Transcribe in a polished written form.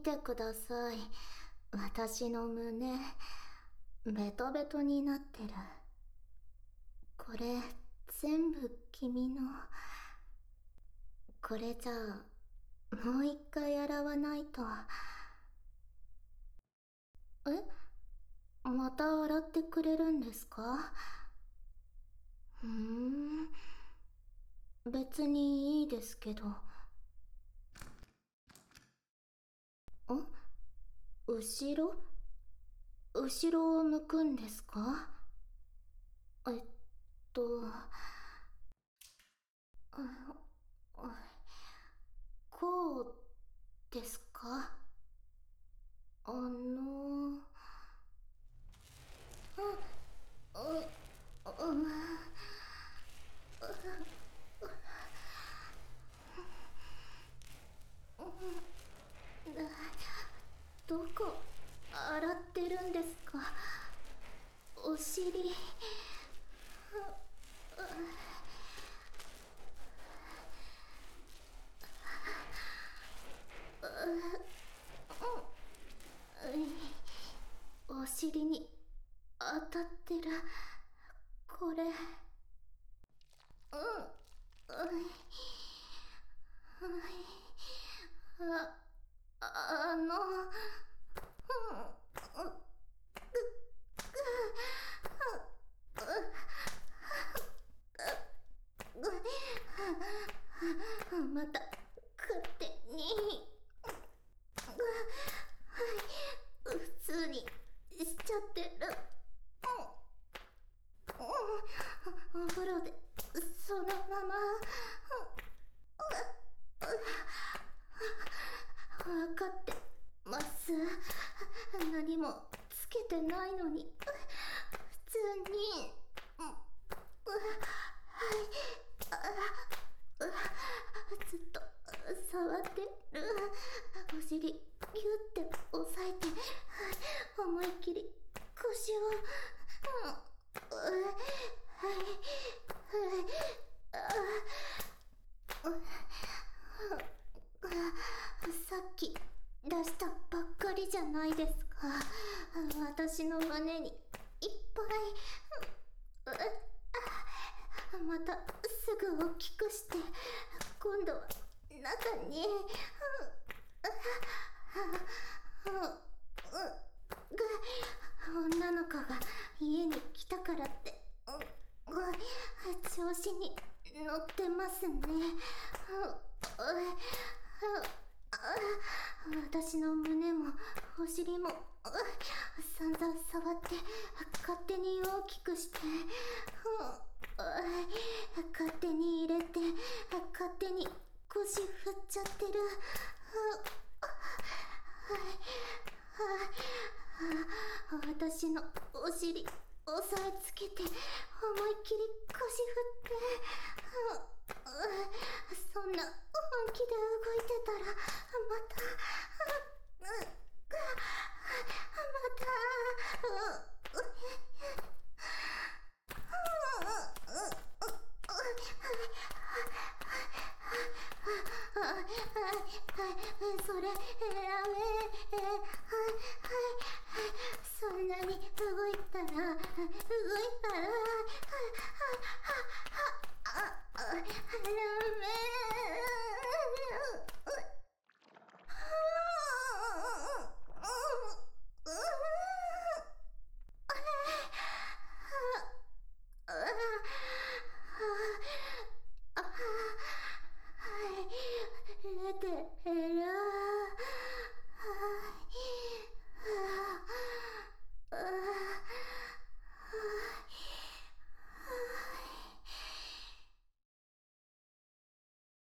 てください。私の胸、ベトベトになってる。これ、全部君の。これじゃあ、もう一回洗わないと。また洗ってくれるんですか？別にいいですけど。後ろ？後ろを向くんですか？えっと、こうですか？どこ洗ってるんですか？お尻。お尻に当たってる。これ。あの、また勝手に普通にしちゃってる。お風呂でそのまま。分かってます。何もつけてないのに普通に。ずっと触ってる。お尻ギュッて押さえて思いっきり腰を。さっき出したばっかりじゃないですか。私の胸にいっぱい。またすぐ大きくして、今度は中に。女の子が家に来たからって調子に乗ってますね。私の胸もお尻も散々触って勝手に大きくして、勝手に入れて勝手に腰振っちゃってる。私のお尻押さえつけて思いっきり腰振って。そんな本気で動いてたらまたそれやめ。そんなに動いたらやめ。出てる。